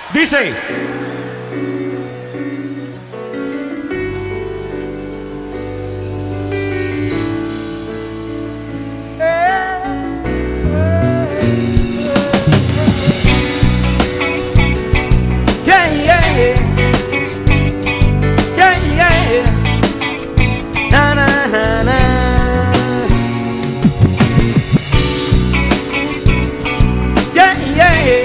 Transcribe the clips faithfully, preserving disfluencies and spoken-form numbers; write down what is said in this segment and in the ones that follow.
Dice: yeah, yeah, yeah, yeah, na, na, na, na. Yeah, yeah.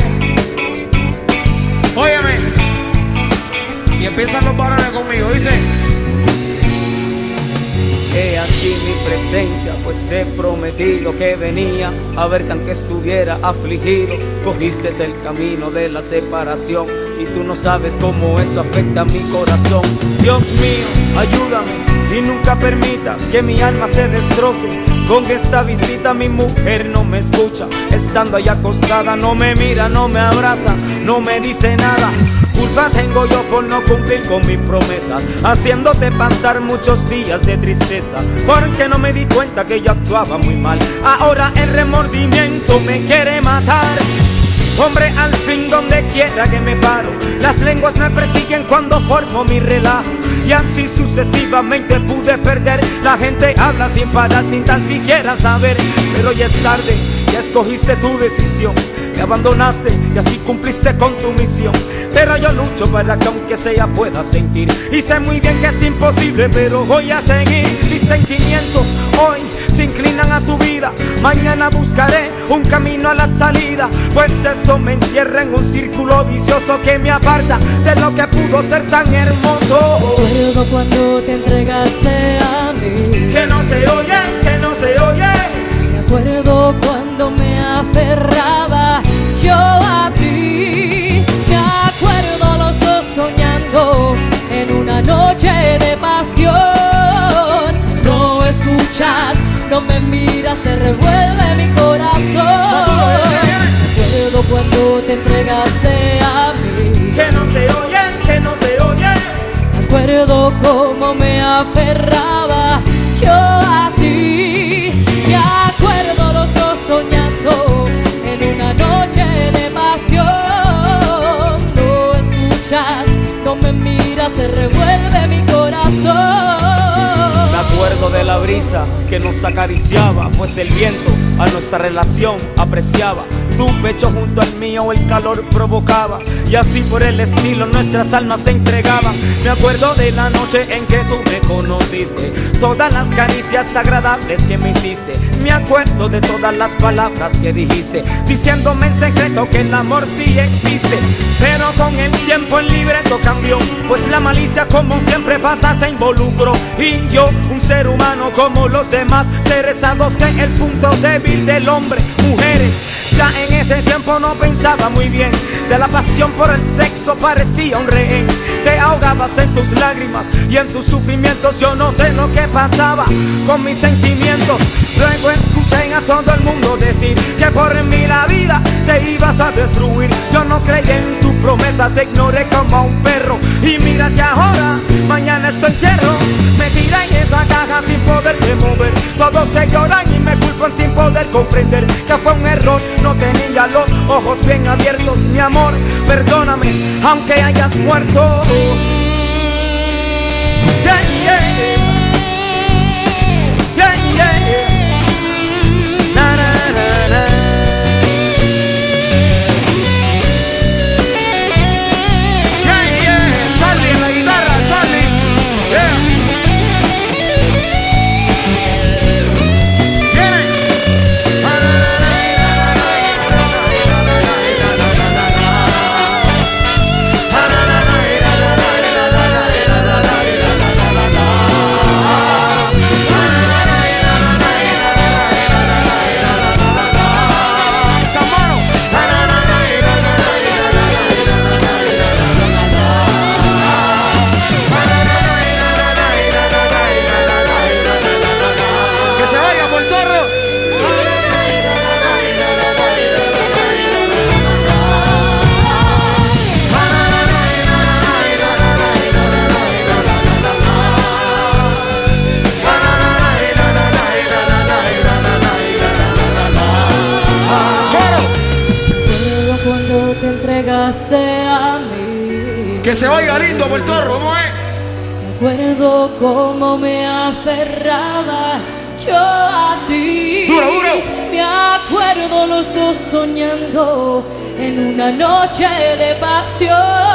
Óyeme, y empiezan los varones conmigo, dice: he aquí mi presencia, pues he prometido que venía a verte aunque estuviera afligido. Cogiste el camino de la separación y tú no sabes cómo eso afecta a mi corazón. Dios mío, ayúdame y nunca permitas que mi alma se destroce. Con esta visita mi mujer no me escucha, estando allá acostada no me mira, no me abraza, no me dice nada. Culpa tengo yo por no cumplir con mis promesas, haciéndote pasar muchos días de tristeza, porque no me di cuenta que yo actuaba muy mal. Ahora el remordimiento me quiere matar. Hombre, al fin donde quiera que me paro, las lenguas me persiguen cuando formo mi relajo. Y así sucesivamente pude perder. La gente habla sin parar, sin tan siquiera saber. Pero ya es tarde, ya escogiste tu decisión. Me abandonaste y así cumpliste con tu misión. Pero yo lucho para que aunque sea pueda sentir. Y sé muy bien que es imposible, pero voy a seguir. Mis sentimientos hoy se inclinan a tu vida. Mañana buscaré un camino a la salida, pues esto me encierra en un círculo vicioso que me aparta de lo que pudo ser tan hermoso. Recuerdo cuando te entregaste a mí, Que no se oye, que no se oye. me acuerdo cuando me aferraba yo a ti. Me acuerdo los dos soñando en una noche de pasión. No escuchas, no me miras, te revuelve mi corazón. Me acuerdo cuando te entregaste a mí, Que no se oye, que no se oye. me acuerdo cómo me aferraba yo a ti. Me acuerdo los dos soñando en una noche de pasión. No escuchas, no me miras, te revuelve mi corazón. Me acuerdo de la brisa que nos acariciaba, pues el viento a nuestra relación apreciaba. Tu pecho junto al mío el calor provocaba, y así por el estilo nuestras almas se entregaban. Me acuerdo de la noche en que tú me conociste, todas las caricias agradables que me hiciste. Me acuerdo de todas las palabras que dijiste, diciéndome en secreto que el amor sí existe. Pero con el tiempo el libreto cambió, pues la malicia como siempre pasa se involucró. Y yo, un ser humano como los demás seres, adopté el punto débil del hombre. Mujeres, ya en ese tiempo no pensaba muy bien, de la pasión por el sexo parecía un rehén. Te ahogabas en tus lágrimas y en tus sufrimientos. Yo no sé lo que pasaba con mis sentimientos. Luego escuché a todo el mundo decir que por mí la vida te ibas a destruir. Yo no creí en tu promesa, te ignoré como a un perro. Y mírate ahora, mañana estoy entierro. Me tiré en esa caja sin poderte mover. Todos te lloran y me culpan sin poder comprender que fue un error. No tenía los ojos bien abiertos, mi amor, perdóname, aunque hayas muerto. Yeah, yeah. Yeah, yeah. Na, na, na, na. Yeah, yeah. Charlie en la guitarra, Charlie. Yeah. a mí. Que se vaya lindo por el torro, ¿cómo es? Recuerdo cómo me aferraba yo a ti. Duro, duro. Me acuerdo los dos soñando en una noche de pasión.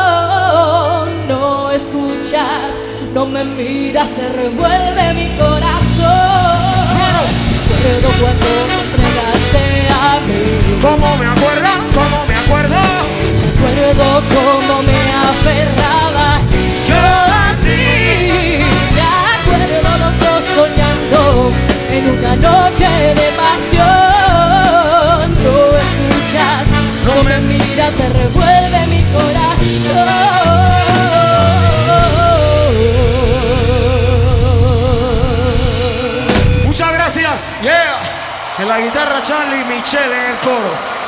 No escuchas, no me miras, se revuelve mi corazón. Recuerdo cuando me entregaste a mí. ¿Cómo me acuerdo? ¿Cómo me acuerdo? Recuerdo cómo me aferraba yo a ti. Me acuerdo los dos soñando en una noche de pasión. No escuchas, no me miras, te revuelve mi corazón. Muchas gracias. Yeah. En la guitarra Charlie y Michelle en el coro.